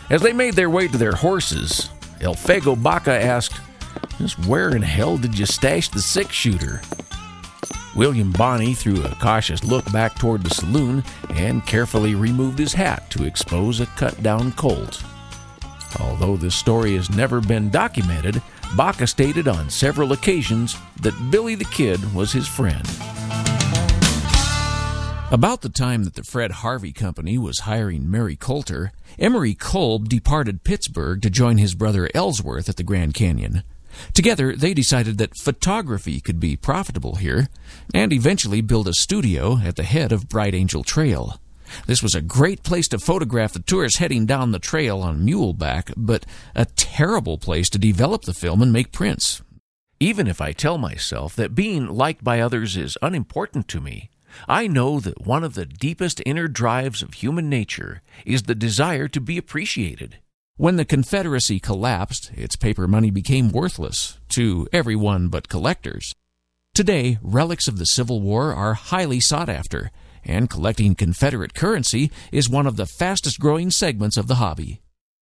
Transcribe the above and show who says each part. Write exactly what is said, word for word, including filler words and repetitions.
Speaker 1: As they made their way to their horses, El Fego Baca asked, "Just where in hell did you stash the six-shooter?" William Bonney threw a cautious look back toward the saloon and carefully removed his hat to expose a cut-down Colt. Although this story has never been documented, Baca stated on several occasions that Billy the Kid was his friend. About the time that the Fred Harvey Company was hiring Mary Coulter, Emery Kolb departed Pittsburgh to join his brother Ellsworth at the Grand Canyon. Together, they decided that photography could be profitable here, and eventually build a studio at the head of Bright Angel Trail. This was a great place to photograph the tourists heading down the trail on muleback, but a terrible place to develop the film and make prints. Even if I tell myself that being liked by others is unimportant to me, I know that one of the deepest inner drives of human nature is the desire to be appreciated. When the Confederacy collapsed, its paper money became worthless to everyone but collectors. Today, relics of the Civil War are highly sought after, and collecting Confederate currency is one of the fastest-growing segments of the hobby.